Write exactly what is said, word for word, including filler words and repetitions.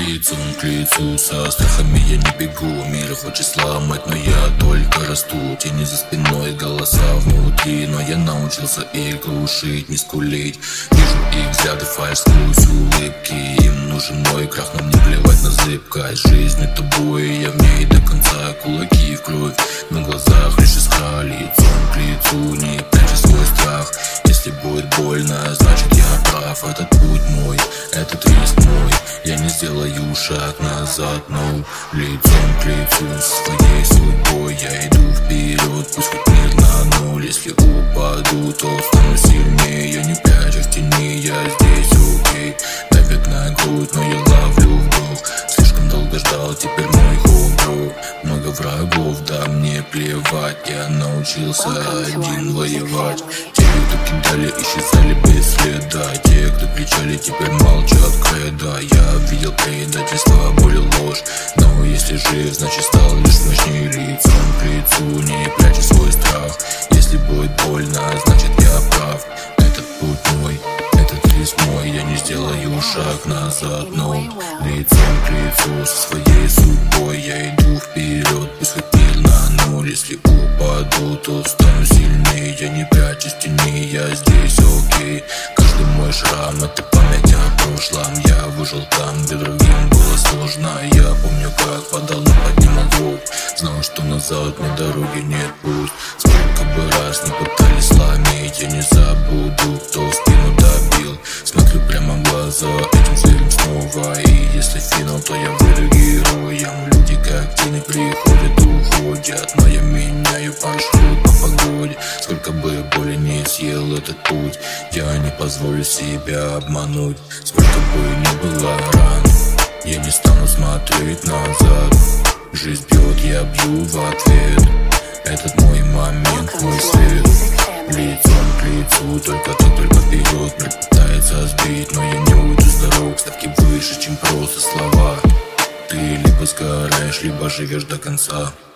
Лицом к лицу, со страхами я не бегу. Мир хочет сломать, но я только расту. Тени за спиной, голоса внутри, но я научился их глушить, не скулить. Вижу их взгляды, фальшь сквозь улыбки. Им нужен мой крах, но мне плевать на зыбкость. Жизнь это бой, я в ней до конца. Кулаки в кровь, на глазах лишь искра. Лицом к лицу, не пряча свой страх. Если будет больно, значит я прав. Этот путь мой, этот риск мой. Я не сделаю шаг назад, но лицом к лицу со своей судьбой я иду вперед, пусть хоть мир на ноль. Если упаду, то стану сильнее. Я не прячусь в тени, я здесь окей. Давят на грудь, но я ловлю вдох. Слишком долго ждал, теперь мой хоум. Много врагов, да мне плевать. Я научился один воевать. Те, кто кидали, исчезали без следа. Те, кто кричали, теперь молчат кредо. Я видел предательство, боль и ложь. Но если жив, значит стал лишь мощнее. Лицом к лицу, не прячу свой страх. Если будет больно, значит я прав. Этот путь мой, этот риск мой. Я не сделаю шаг назад, но лицом к лицу со своей судьбой я иду вперед, пусть хоть мир на ноль. Если упаду, то стану сильнее. Я не прячусь в тени, я здесь окей. Каждый мой шрам это память о прошлом. Я выжил там, где другим было сложно. Я помню, как падал, но поднимал двух. Знал, что назад мне дороги нет путь. Сколько бы раз не пытались сломить, я не забуду, кто в спину добил. Смотрю прямо в глаза этим зверям снова. И если финал, то я выйду героем. Люди как тени приходят, уходят, но я меняю маршрут по погоде. Сколько бы боли не съел этот путь, я не позволю себя обмануть. Сколько бы ни было ран, я не стану смотреть назад. Жизнь бьет, я бью в ответ. Этот мой момент, мой свет. Лицом к лицу, только тот, только вперед. Меня пытается сбить, но я не уйду с дорог. Ставки выше, чем просто слова. Ты либо сгораешь, либо живешь до конца.